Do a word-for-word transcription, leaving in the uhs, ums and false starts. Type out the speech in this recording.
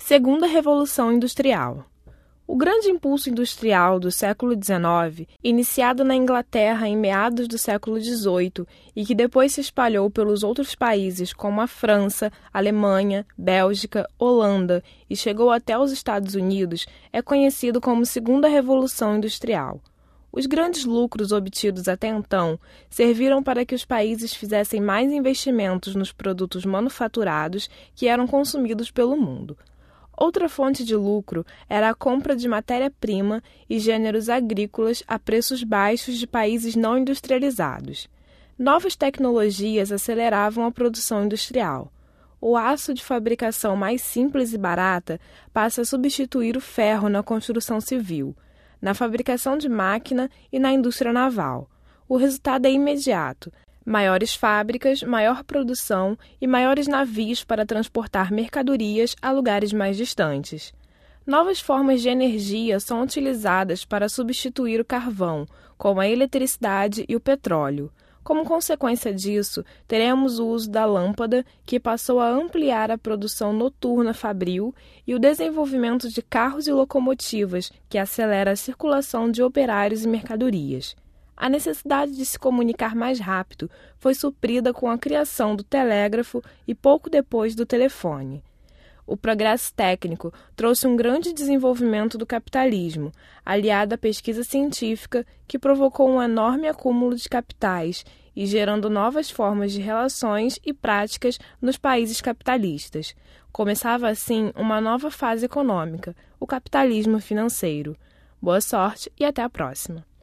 Segunda Revolução Industrial. O grande impulso industrial do século dezenove, iniciado na Inglaterra em meados do século dezoito e que depois se espalhou pelos outros países como a França, Alemanha, Bélgica, Holanda e chegou até os Estados Unidos, é conhecido como Segunda Revolução Industrial. Os grandes lucros obtidos até então serviram para que os países fizessem mais investimentos nos produtos manufaturados que eram consumidos pelo mundo. Outra fonte de lucro era a compra de matéria-prima e gêneros agrícolas a preços baixos de países não industrializados. Novas tecnologias aceleravam a produção industrial. O aço de fabricação mais simples e barata passa a substituir o ferro na construção civil, na fabricação de máquina e na indústria naval. O resultado é imediato: maiores fábricas, maior produção e maiores navios para transportar mercadorias a lugares mais distantes. Novas formas de energia são utilizadas para substituir o carvão, como a eletricidade e o petróleo. Como consequência disso, teremos o uso da lâmpada, que passou a ampliar a produção noturna fabril, e o desenvolvimento de carros e locomotivas, que acelera a circulação de operários e mercadorias. A necessidade de se comunicar mais rápido foi suprida com a criação do telégrafo e pouco depois do telefone. O progresso técnico trouxe um grande desenvolvimento do capitalismo, aliado à pesquisa científica, que provocou um enorme acúmulo de capitais e gerando novas formas de relações e práticas nos países capitalistas. Começava assim uma nova fase econômica, o capitalismo financeiro. Boa sorte e até a próxima!